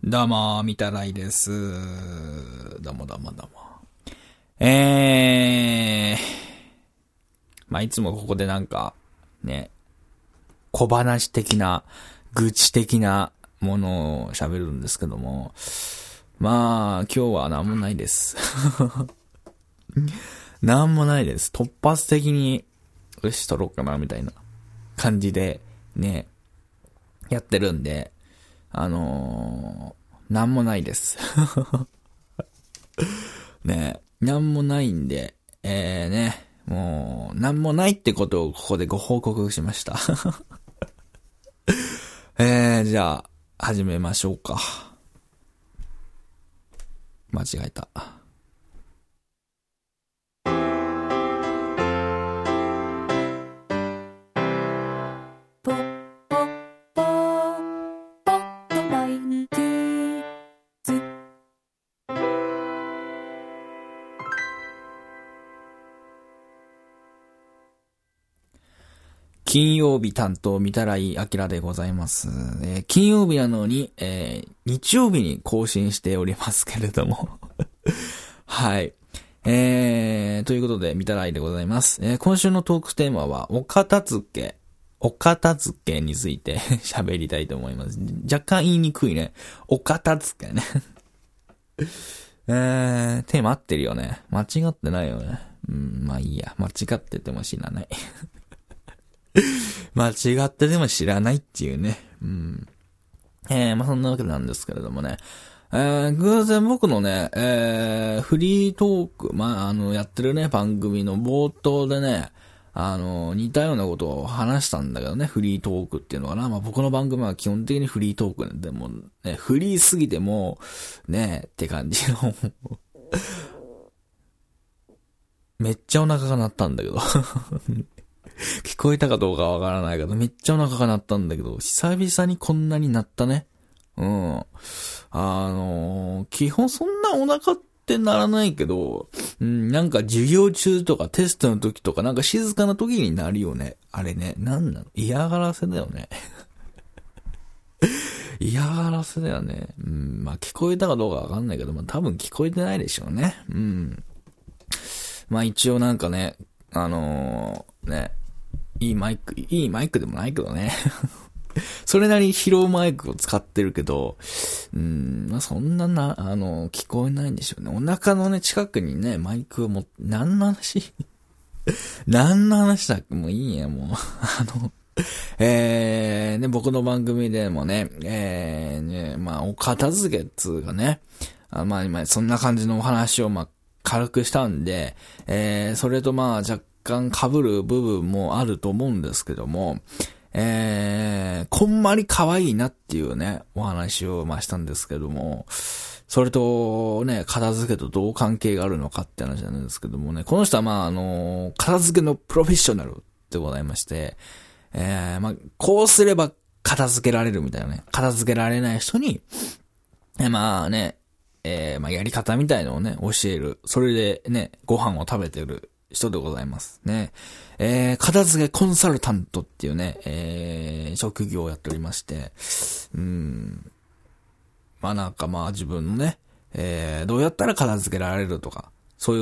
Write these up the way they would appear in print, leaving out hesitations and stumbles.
どうも、みたらいです。どうもどうもどうも。いつもここでなんか、ね、小話的な、愚痴的なものを喋るんですけども、今日はなんもないです。なんもないです。突発的に、よし、撮ろうかな、みたいな感じで、ね、やってるんで、なんもないです。ね、なんもないんで、もう、なんもないってことをここでご報告しました。じゃあ、始めましょうか。間違えた。 ポッポッポポットマイクズ金曜日担当、みたらいあきらでございます。金曜日なのに、日曜日に更新しておりますけれども。はい。ということで、みたらいでございます。今週のトークテーマは、お片付けについて喋りたいと思います。若干言いにくいね。お片付けね。テーマ合ってるよね。間違ってないよね。まあいいや。間違ってても知らない。間違ってても知らないっていうね。そんなわけなんですけれどもね。偶然僕のね、フリートーク、やってるね、番組の冒頭でね、似たようなことを話したんだけどね、フリートークっていうのかな。僕の番組は基本的にフリートークでもね、フリーすぎても、ね、って感じのめっちゃお腹が鳴ったんだけど聞こえたかどうかわからないけど、めっちゃお腹が鳴ったんだけど、久々にこんなに鳴ったね。基本そんなお腹ってならないけど、なんか授業中とかテストの時とかなんか静かな時になるよね。あれね、なんなの？嫌がらせだよね。嫌がらせだよね。聞こえたかどうかわかんないけど、多分聞こえてないでしょうね。一応なんかね、いいマイクでもないけどね。それなりに拾うマイクを使ってるけど、そんな聞こえないんでしょうね。お腹のね、近くにね、マイクを何の話何の話だっけ？もういいや、もう。僕の番組でもね、お片付けっつうかね、そんな感じのお話を軽くしたんで、それと若干被る部分もあると思うんですけども、こんまり可愛いなっていうね、お話をしたんですけども、それとね、片付けとどう関係があるのかって話なんですけどもね、この人は片付けのプロフェッショナルでございまして、こうすれば片付けられるみたいなね、片付けられない人に、やり方みたいのをね、教える。それでね、ご飯を食べてる人でございますね。片付けコンサルタントっていうね、職業をやっておりまして、自分のね、どうやったら片付けられるとか、そういう、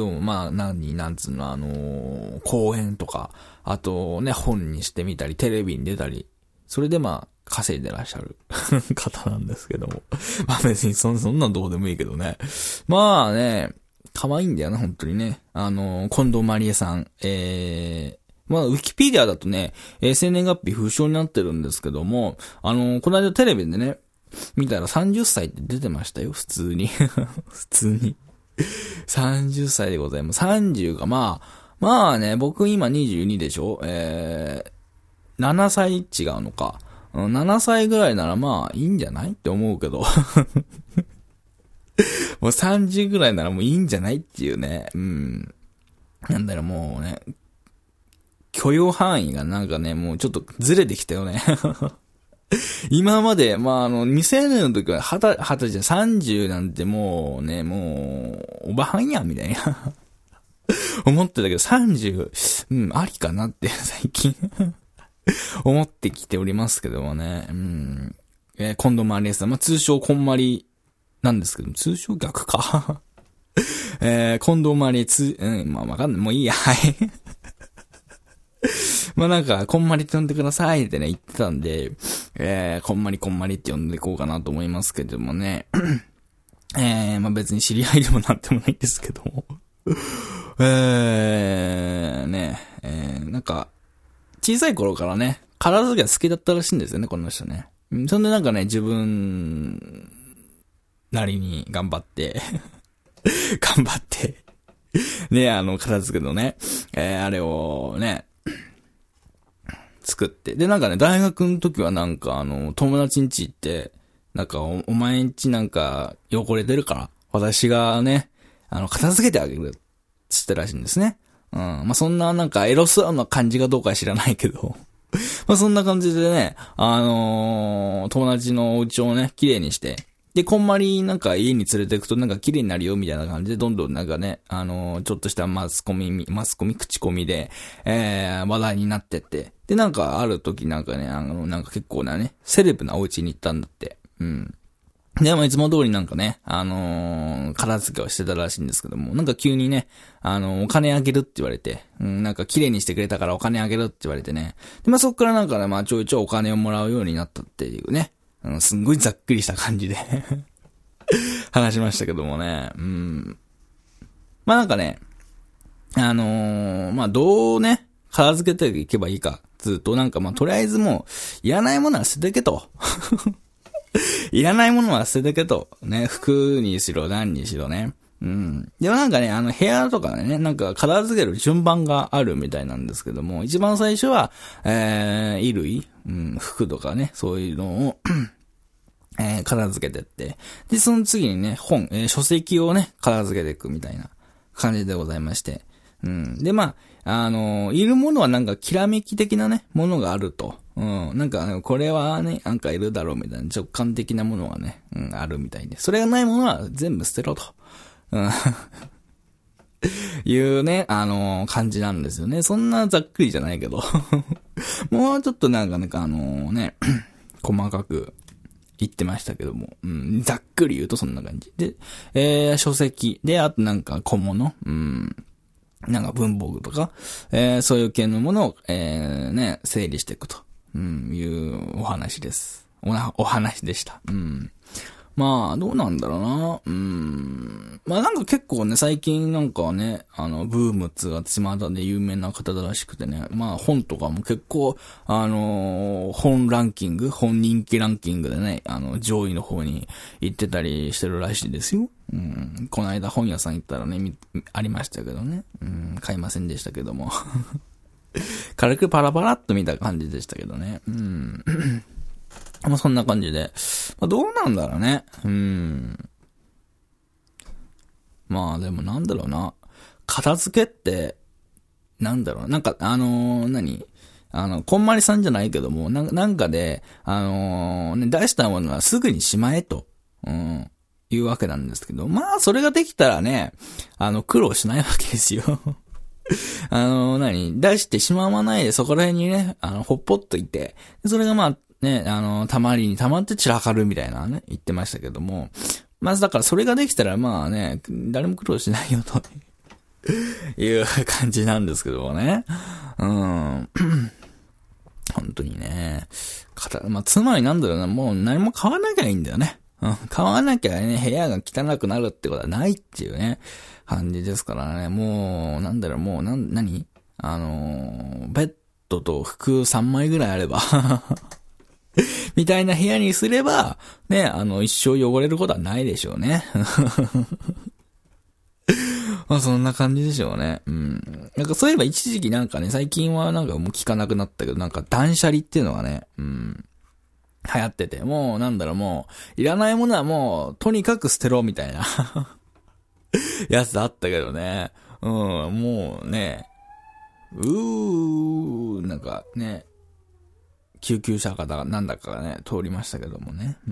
講演とか、あとね、本にしてみたり、テレビに出たり、それで稼いでらっしゃる方なんですけども。別にそんなんどうでもいいけどね。可愛いんだよな、本当にね。近藤まりえさん。ウィキペディアだとね、生年月日不詳になってるんですけども、この間テレビでね、見たら30歳って出てましたよ、普通に。普通に。30歳でございます。30が僕今22でしょ7歳違うのか。7歳ぐらいならいいんじゃないって思うけど。もう30ぐらいならもういいんじゃないっていうね。もうね、許容範囲がなんかね、もうちょっとずれてきたよね。今まで、未成年の時は20歳じゃ30なんてもうね、もう、おばはんやんみたいな。思ってたけど30、ありかなって最近思ってきておりますけどもね。近藤まりえさん、通称こんまりなんですけど、通称逆か。近藤まりまあわかんない。もういいや、はい。まあなんか、こんまりって呼んでくださいってね、言ってたんで、こんまりって呼んでいこうかなと思いますけどもね。まあ別に知り合いでもなんでもないんですけども。なんか、小さい頃からね、体付けが好きだったらしいんですよね、この人ね。そんでなんかね、自分なりに頑張って、ね、片付けのね、あれをね、作って。で、なんかね、大学の時はなんか友達ん家行って、なんかお前ん家なんか汚れてるから、私がね、片付けてあげる、つってらしいんですね。まあ、そんななんかエロそうな感じがどうかは知らないけど。まあ、そんな感じでね、友達のお家をね、綺麗にして、で、こんまりなんか家に連れて行くとなんか綺麗になるよみたいな感じで、どんどんなんかね、ちょっとしたマスコミ、口コミで、話題になってって。で、なんかある時なんかね、なんか結構なね、セレブなお家に行ったんだって。でもいつも通りなんかね、片付けをしてたらしいんですけども、なんか急にね、お金あげるって言われて、なんか綺麗にしてくれたからお金あげるって言われてね。で、まあ、そっからなんかね、まあ、ちょいちょいお金をもらうようになったっていうね。すんごいざっくりした感じで話しましたけどもね。まあ、なんかね、まあ、どうね、片付けていけばいいか、ずっとなんかまあ、とりあえずもう、いらないものは捨ててけと。いらないものは捨ててけと。ね、服にしろ、何にしろね。でもなんかね、部屋とかね、なんか片付ける順番があるみたいなんですけども、一番最初は、衣類、服とかね、そういうのを、片付けてって。で、その次にね、書籍をね、片付けていくみたいな感じでございまして。で、まあ、いるものはなんか、きらめき的なね、ものがあると。なんか、これはね、なんかいるだろうみたいな直感的なものがね、あるみたいで。それがないものは全部捨てろと。いうね、感じなんですよね。そんなざっくりじゃないけど。もうちょっとなんかね、細かく言ってましたけども。ざっくり言うとそんな感じ。で、書籍。で、あとなんか小物。なんか文房具とか、そういう系のものを、ね、整理していくと、いうお話です。お話でした。まあ、どうなんだろうな。まあなんか結構ね、最近なんかね、ブームツが巷で有名な方だらしくてね、まあ本とかも結構、本人気ランキングでね、上位の方に行ってたりしてるらしいですよ。この間本屋さん行ったらね、ありましたけどね。買いませんでしたけども。軽くパラパラっと見た感じでしたけどね。まあそんな感じで。まあ、どうなんだろうね。まあでもなんだろうな。片付けって、なんだろう。なんか、こんまりさんじゃないけども、なんかで、出したものはすぐにしまえと、いうわけなんですけど、まあそれができたらね、苦労しないわけですよ。出してしまわないでそこら辺にね、ほっぽっといて、それがまあ、ね、たまりにたまって散らかるみたいなね、言ってましたけども。まずだからそれができたらまあね、誰も苦労しないよという感じなんですけどもね。本当にね。まあ、つまりなんだろうな、もう何も買わなきゃいいんだよね。買わなきゃね、部屋が汚くなるってことはないっていうね、感じですからね。もう、なんだろう、もう、ベッドと服3枚ぐらいあれば、みたいな部屋にすれば、ね、一生汚れることはないでしょうね。まあそんな感じでしょうね。なんかそういえば一時期なんかね、最近はなんかもう聞かなくなったけど、なんか断捨離っていうのがね、流行ってて、もうもう、いらないものはもう、とにかく捨てろみたいなやつあったけどね。もうね、なんかね、救急車かなんだかがね、通りましたけどもね。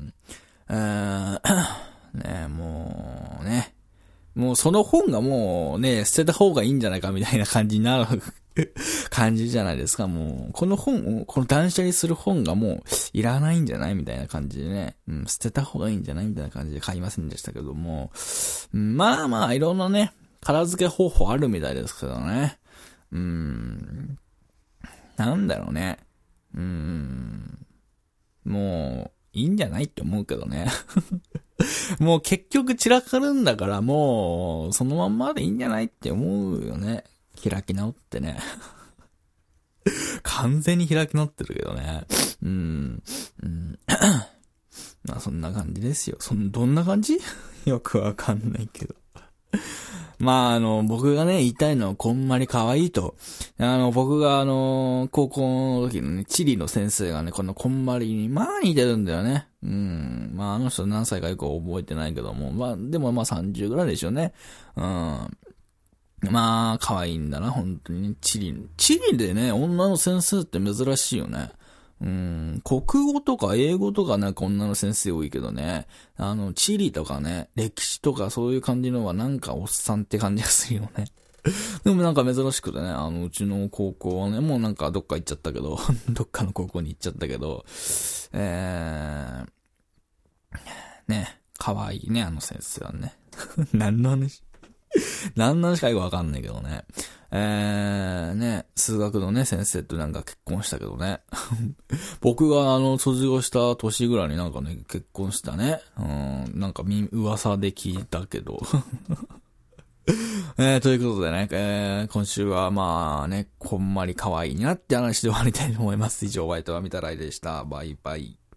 ね、もうね。もうその本がもうね、捨てた方がいいんじゃないかみたいな感じになる感じじゃないですか。もう、この本を、この断捨離する本がもう、いらないんじゃないみたいな感じでね。捨てた方がいいんじゃないみたいな感じで買いませんでしたけども。まあまあ、いろんなね、片付け方法あるみたいですけどね。なんだろうね。もう、いいんじゃないって思うけどね。もう結局散らかるんだから、もう、そのまんまでいいんじゃないって思うよね。開き直ってね。完全に開き直ってるけどね。まあそんな感じですよ。どんな感じよくわかんないけど。まあ僕がね、言いたいのはこんまり可愛いと。僕が高校の時のね、地理の先生がね、このこんまりに、まあ似てるんだよね。まああの人何歳かよく覚えてないけども、まあでもまあ30ぐらいでしょうね。まあ可愛いんだな、本当にね。地理でね、女の先生って珍しいよね。国語とか英語とかなんか女の先生多いけどね。地理とかね、歴史とかそういう感じのはなんかおっさんって感じがするよね。でもなんか珍しくてね、うちの高校はね、もうなんかどっか行っちゃったけど、どっかの高校に行っちゃったけど、ね、可愛いね、あの先生はね。何の話かよくわかんないけどね。ね、数学のね、先生となんか結婚したけどね。僕が卒業した年ぐらいになんかね、結婚したね。なんか噂で聞いたけど。ということでね、今週はまあね、こんまり可愛いなって話で終わりたいと思います。以上、ワイトは見たらいでした。バイバイ。